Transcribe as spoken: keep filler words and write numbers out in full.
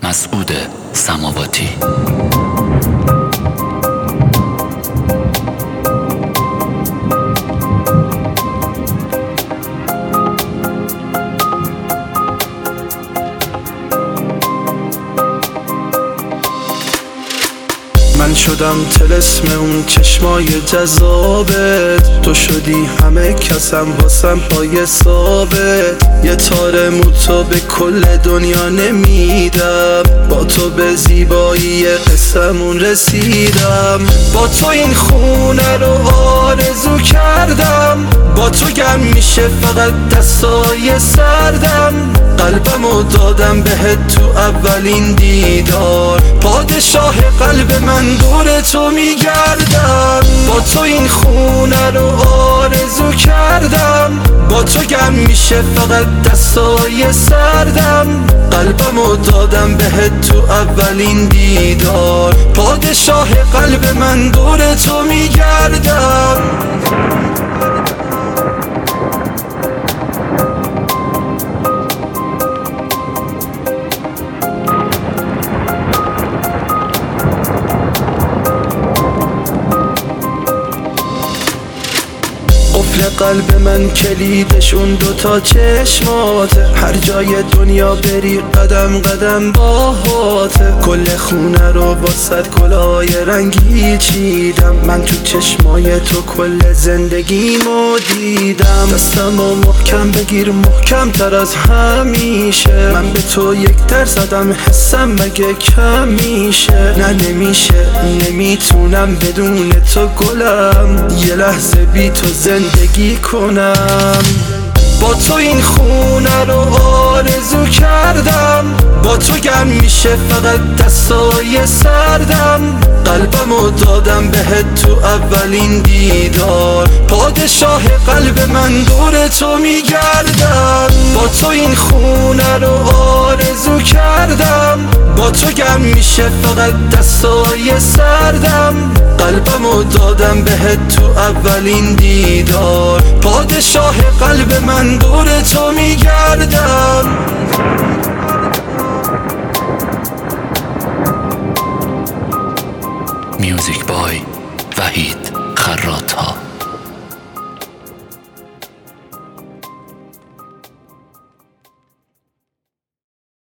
مسعود سماواتی. من شدم طلسم اون چشمای جذابت، تو شدی همه کسم واسم پای ثابت. یه تار موتو به کل دنیا نمیدم، با تو به زیبایی قسمون رسیدم. با تو این خونه رو آرزو کردم، با تو گرم میشه فقط دستای سردم. قلبمو دادم بهت تو اولین دیدار، پادشاه قلب من دور تو میگردم. با تو این خونه رو آرزو کردم، با تو گرم میشه فقط دستای سردم. قلبمو دادم بهت تو اولین دیدار، پادشاه قلب من دور تو میگردم. قفل قلب من کلیدش اون دوتا چشماته، هر جای دنیا بری قدم قدم باهاته. کل خونه رو با صد کلاه رنگی چیدم، من تو چشمای تو کل زندگیمو دیدم. دستمو محکم بگیر محکم تر از همیشه، من به تو یک در زدم حسم مگه کم میشه. نه نمیشه نمیتونم بدون تو گلم، یه لحظه بی تو زندگی کنم. با تو این خونه رو آرزو کردم، با تو گرم میشه فقط دستای سردم. قلبمو دادم بهت تو اولین دیدار، پادشاه قلب من دور تو میگردم. با تو این خونه رو آرزو کردم، با تو گرم میشه فقط دستای سردم. قلبمو دادم بهت تو اولین دیدار، پادشاه قلب من دور تو میگردم. میوزیک بای وحید خراط‌ها.